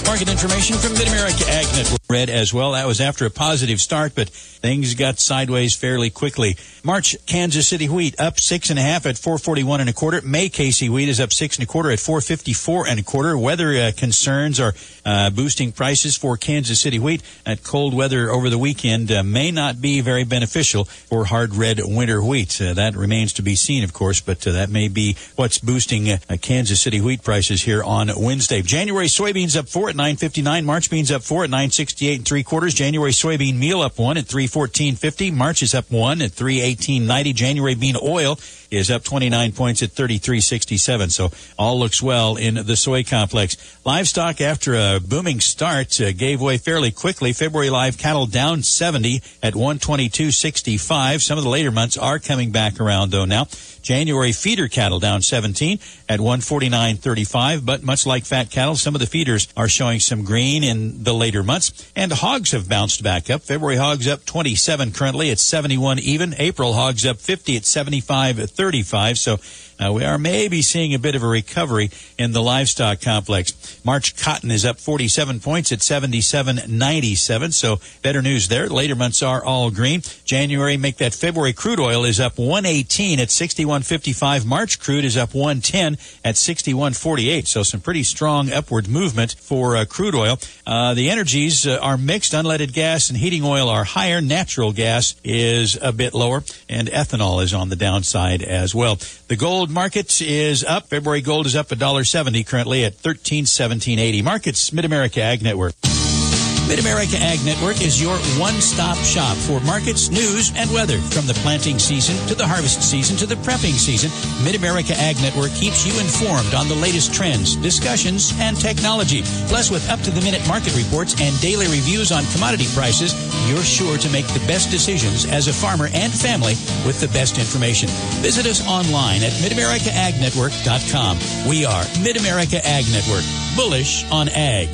Market information from Mid-America Ag Network. Red as well. That was after a positive start, but things got sideways fairly quickly. March Kansas City wheat up six and a half at four forty-one and a quarter. May K C wheat is up six and a quarter at four fifty-four and a quarter. Weather uh, concerns are uh, boosting prices for Kansas City wheat. That cold weather over the weekend uh, may not be very beneficial for hard red winter wheat. Uh, that remains to be seen, of course, but uh, that may be what's boosting uh, Kansas City wheat prices here on Wednesday. January soybeans up four at nine fifty-nine. March beans up four at nine sixty-eight and three quarters. January soybean meal up one at three fourteen fifty. March is up one at three eighteen ninety. January bean oil is up twenty-nine points at thirty-three sixty-seven. So all looks well in the soy complex. Livestock, after a booming start, uh, gave way fairly quickly. February live cattle down seventy at one twenty-two sixty-five. Some of the later months are coming back around, though, now. January feeder cattle down seventeen at one forty-nine thirty-five, but much like fat cattle, some of the feeders are showing some green in the later months. And hogs have bounced back up. February hogs up twenty-seven currently at seventy-one even. April hogs up fifty at seventy-five thirty-five. So Uh, we are maybe seeing a bit of a recovery in the livestock complex. March cotton is up forty-seven points at seventy-seven ninety-seven, so better news there. Later months are all green. January, make that February crude oil is up one eighteen at sixty-one fifty-five. March crude is up one ten at sixty-one forty-eight, so some pretty strong upward movement for uh, crude oil. Uh, the energies uh, are mixed. Unleaded gas and heating oil are higher. Natural gas is a bit lower, and ethanol is on the downside as well. The gold market is up. February gold is up one dollar seventy currently at thirteen seventeen eighty. Markets, Mid-America Ag Network. Mid-America Ag Network is your one-stop shop for markets, news, and weather. From the planting season to the harvest season to the prepping season, Mid-America Ag Network keeps you informed on the latest trends, discussions, and technology. Plus, with up-to-the-minute market reports and daily reviews on commodity prices, you're sure to make the best decisions as a farmer and family with the best information. Visit us online at mid america ag network dot com. We are Mid-America Ag Network, bullish on ag.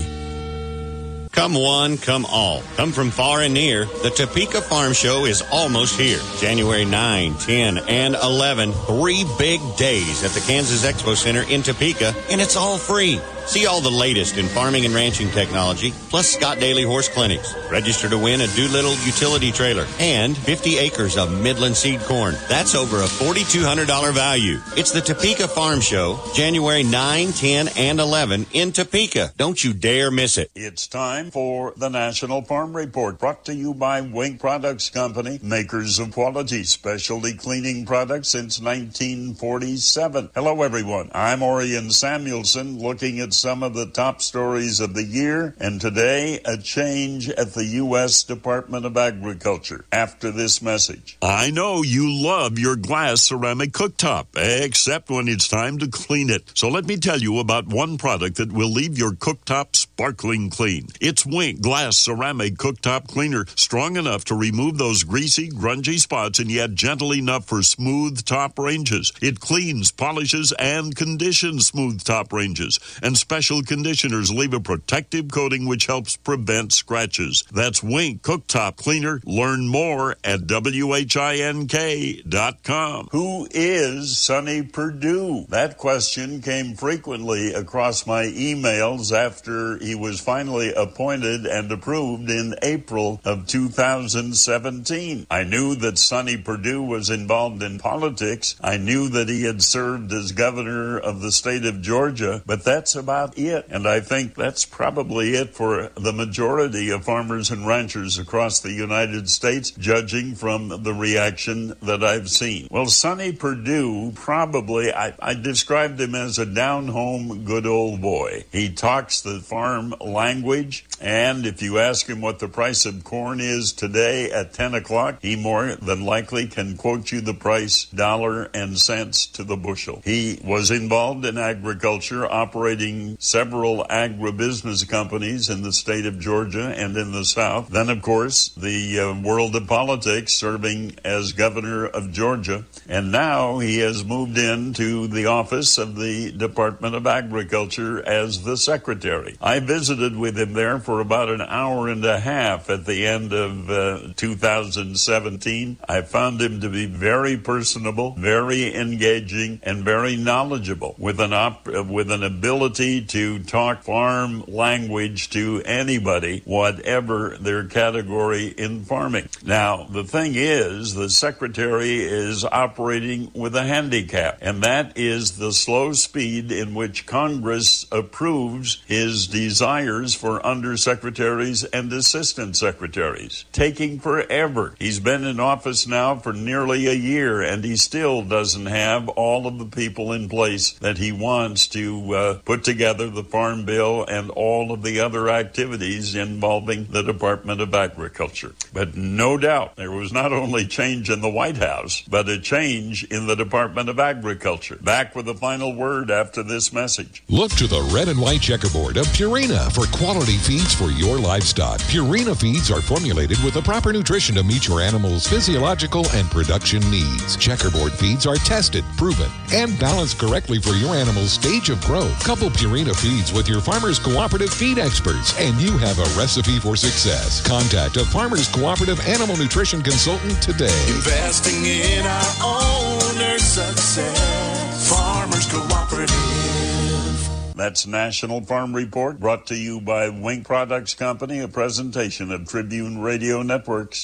Come one, come all. Come from far and near. The Topeka Farm Show is almost here. January ninth, tenth, and eleventh. Three big days at the Kansas Expo Center in Topeka, and it's all free. See all the latest in farming and ranching technology, plus Scott Daly Horse Clinics. Register to win a Doolittle utility trailer and fifty acres of Midland seed corn. That's over a four thousand two hundred dollars value. It's the Topeka Farm Show, January ninth, tenth, and eleventh in Topeka. Don't you dare miss it. It's time for the National Farm Report, brought to you by Wink Products Company, makers of quality specialty cleaning products since nineteen forty-seven. Hello, everyone. I'm Orion Samuelson, looking at some of the top stories of the year, and today, a change at the U S Department of Agriculture. After this message. I know you love your glass ceramic cooktop, except when it's time to clean it. So let me tell you about one product that will leave your cooktop sparkling clean. It's Wink Glass Ceramic Cooktop Cleaner, strong enough to remove those greasy, grungy spots and yet gentle enough for smooth top ranges. It cleans, polishes, and conditions smooth top ranges. And special conditioners leave a protective coating which helps prevent scratches. That's Wink Cooktop Cleaner. Learn more at wink dot com. Who is Sonny Perdue? That question came frequently across my emails after he was finally appointed and approved in April of two thousand seventeen. I knew that Sonny Perdue was involved in politics. I knew that he had served as governor of the state of Georgia, but that's about it. And I think that's probably it for the majority of farmers and ranchers across the United States, judging from the reaction that I've seen. Well, Sonny Perdue, probably, I, I described him as a down-home good old boy. He talks the farm language, and if you ask him what the price of corn is today at ten o'clock, he more than likely can quote you the price, dollar and cents to the bushel. He was involved in agriculture, operating several agribusiness companies in the state of Georgia and in the South. Then, of course, the uh, world of politics, serving as governor of Georgia. And now he has moved into the office of the Department of Agriculture as the secretary. I visited with him there for for about an hour and a half at the end of uh, two thousand seventeen. I found him to be very personable, very engaging, and very knowledgeable, with an op- with an ability to talk farm language to anybody, whatever their category in farming. Now, the thing is, the secretary is operating with a handicap, and that is the slow speed in which Congress approves his desires for undersecretaries and assistant secretaries. Taking forever. He's been in office now for nearly a year, and he still doesn't have all of the people in place that he wants to uh, put together the Farm Bill and all of the other activities involving the Department of Agriculture. But no doubt, there was not only change in the White House, but a change in the Department of Agriculture. Back with the final word after this message. Look to the red and white checkerboard of Purina for quality feeds for your livestock. Purina feeds are formulated with the proper nutrition to meet your animal's physiological and production needs. Checkerboard feeds are tested, proven, and balanced correctly for your animal's stage of growth. Couple Purina feeds with your Farmers Cooperative feed experts, and you have a recipe for success. Contact a Farmers Cooperative animal nutrition consultant today. Investing in our owner's success. Farmers Cooperative. That's National Farm Report, brought to you by Wink Products Company, a presentation of Tribune Radio Networks.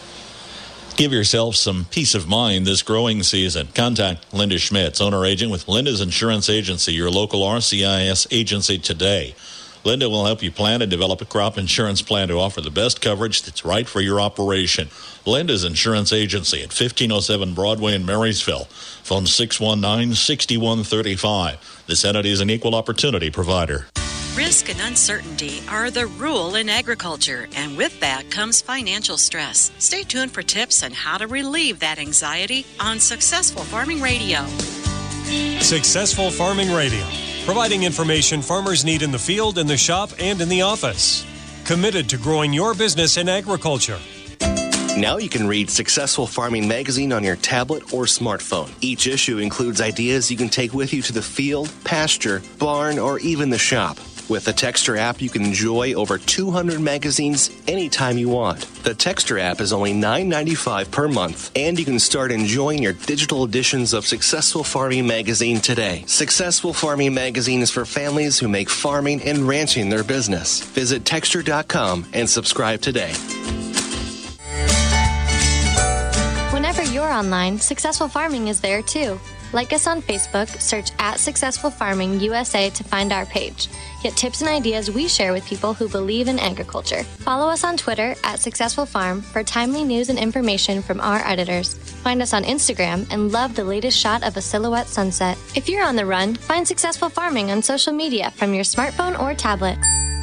Give yourself some peace of mind this growing season. Contact Linda Schmitz, owner-agent with Linda's Insurance Agency, your local R C I S agency today. Linda will help you plan and develop a crop insurance plan to offer the best coverage that's right for your operation. Linda's Insurance Agency at fifteen oh seven Broadway in Marysville. Phone six one nine, six one three five. This entity is an equal opportunity provider. Risk and uncertainty are the rule in agriculture, and with that comes financial stress. Stay tuned for tips on how to relieve that anxiety on Successful Farming Radio. Successful Farming Radio, providing information farmers need in the field, in the shop, and in the office. Committed to growing your business in agriculture. Now you can read Successful Farming magazine on your tablet or smartphone. Each issue includes ideas you can take with you to the field, pasture, barn, or even the shop. With the Texture app, you can enjoy over two hundred magazines anytime you want. The Texture app is only nine ninety-five per month, and you can start enjoying your digital editions of Successful Farming magazine today. Successful Farming magazine is for families who make farming and ranching their business. Visit texture dot com and subscribe today. Whenever you're online, Successful Farming is there too. Like us on Facebook, search at Successful Farming U S A to find our page. Get tips and ideas we share with people who believe in agriculture. Follow us on Twitter at Successful Farm for timely news and information from our editors. Find us on Instagram and love the latest shot of a silhouette sunset. If you're on the run, find Successful Farming on social media from your smartphone or tablet.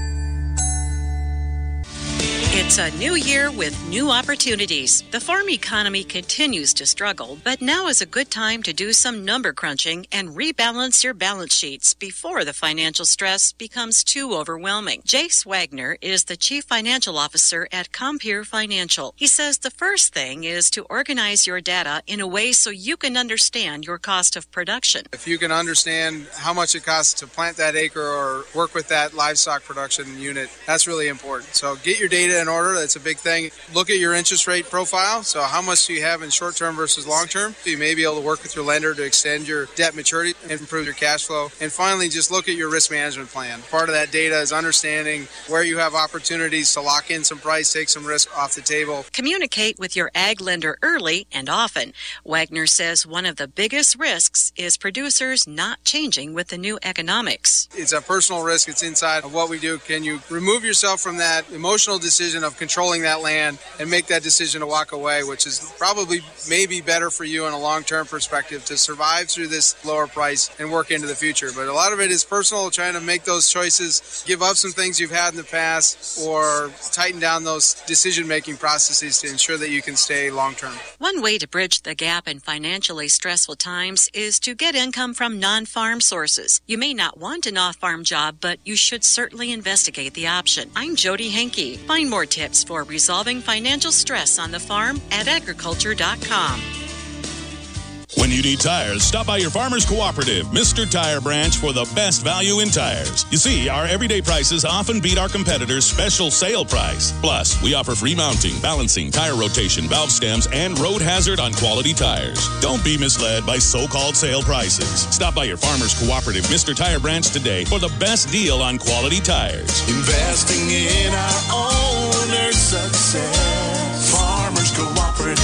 It's a new year with new opportunities. The farm economy continues to struggle, but now is a good time to do some number crunching and rebalance your balance sheets before the financial stress becomes too overwhelming. Jace Wagner is the Chief Financial Officer at Compeer Financial. He says the first thing is to organize your data in a way so you can understand your cost of production. If you can understand how much it costs to plant that acre or work with that livestock production unit, that's really important. So get your data in order. That's a big thing. Look at your interest rate profile. So how much do you have in short term versus long term? You may be able to work with your lender to extend your debt maturity and improve your cash flow. And finally, just look at your risk management plan. Part of that data is understanding where you have opportunities to lock in some price, take some risk off the table. Communicate with your ag lender early and often. Wagner says one of the biggest risks is producers not changing with the new economics. It's a personal risk. It's inside of what we do. Can you remove yourself from that emotional decision of controlling that land and make that decision to walk away, which is probably maybe better for you in a long-term perspective to survive through this lower price and work into the future. But a lot of it is personal, trying to make those choices, give up some things you've had in the past, or tighten down those decision-making processes to ensure that you can stay long-term. One way to bridge the gap in financially stressful times is to get income from non-farm sources. You may not want an off-farm job, but you should certainly investigate the option. I'm Jody Henke. Find more tips for resolving financial stress on the farm at agriculture dot com. When you need tires, stop by your Farmers Cooperative, Mister Tire Branch, for the best value in tires. You see, our everyday prices often beat our competitors' special sale price. Plus, we offer free mounting, balancing, tire rotation, valve stems, and road hazard on quality tires. Don't be misled by so-called sale prices. Stop by your Farmers Cooperative, Mister Tire Branch today for the best deal on quality tires. Investing in our owner's success. Farmers Cooperative.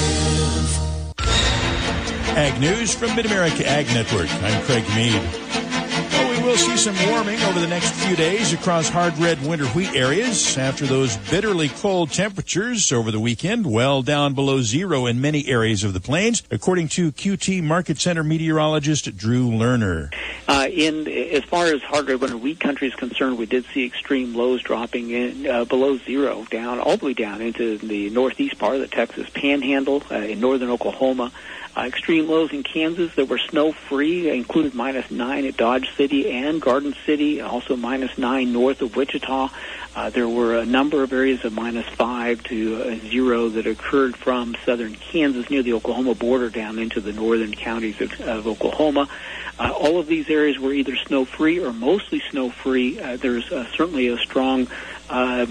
Ag News from Mid-America Ag Network. I'm Craig Mead. Well, we will see some warming over the next few days across hard red winter wheat areas after those bitterly cold temperatures over the weekend, well down below zero in many areas of the plains, according to Q T Market Center meteorologist Drew Lerner. Uh, in as far as hard red winter wheat country is concerned, we did see extreme lows dropping in uh, below zero, down all the way down into the northeast part of the Texas Panhandle, uh, in northern Oklahoma. Uh, extreme lows in Kansas that were snow-free included minus nine at Dodge City and Garden City, also minus nine north of Wichita. Uh, there were a number of areas of minus five to uh, zero that occurred from southern Kansas near the Oklahoma border down into the northern counties of, of Oklahoma. Uh, all of these areas were either snow-free or mostly snow-free. Uh, there's uh, certainly a strong uh,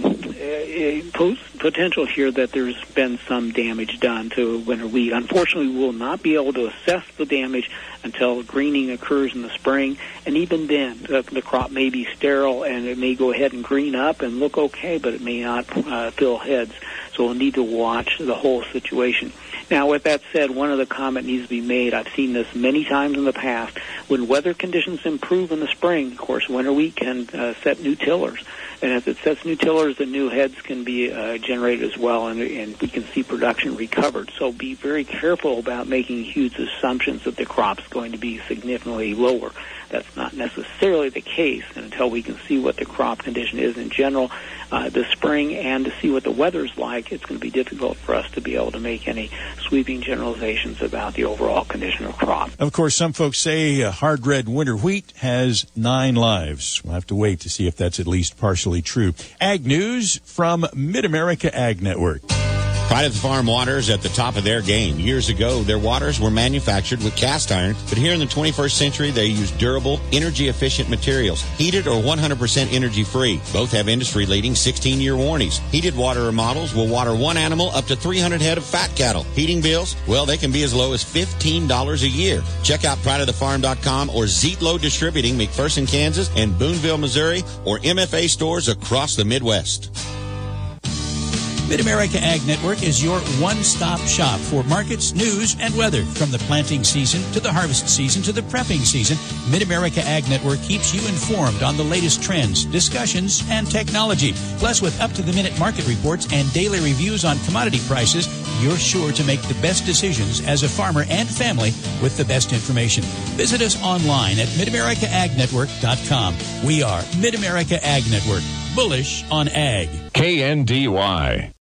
potential here that there's been some damage done to winter wheat. Unfortunately, we will not be able to assess the damage until greening occurs in the spring, and even then, the, the crop may be sterile and it may go ahead and green up and look okay, but it may not uh, fill heads. So we'll need to watch the whole situation. Now, with that said, one other comment needs to be made. I've seen this many times in the past. When weather conditions improve in the spring, of course, winter wheat can uh, set new tillers. And as it sets new tillers, the new heads can be uh, generated as well, and, and we can see production recovered. So be very careful about making huge assumptions that the crop's going to be significantly lower. That's not necessarily the case, and until we can see what the crop condition is in general uh, this spring and to see what the weather's like, it's going to be difficult for us to be able to make any sweeping generalizations about the overall condition of crop. Of course, some folks say uh, hard red winter wheat has nine lives. We'll have to wait to see if that's at least partially true. Ag News from Mid-America Ag Network. Pride of the Farm Waters at the top of their game. Years ago, their waters were manufactured with cast iron, but here in the twenty-first century, they use durable, energy-efficient materials, heated or one hundred percent energy-free. Both have industry-leading sixteen-year warranties. Heated water remodels will water one animal up to three hundred head of fat cattle. Heating bills, well, they can be as low as fifteen dollars a year. Check out pride of the farm dot com or Zietlow Distributing, McPherson, Kansas, and Boonville, Missouri, or M F A stores across the Midwest. Mid-America Ag Network is your one-stop shop for markets, news, and weather. From the planting season to the harvest season to the prepping season, Mid-America Ag Network keeps you informed on the latest trends, discussions, and technology. Plus, with up-to-the-minute market reports and daily reviews on commodity prices, you're sure to make the best decisions as a farmer and family with the best information. Visit us online at mid america ag network dot com. We are Mid-America Ag Network, bullish on ag. K N D Y.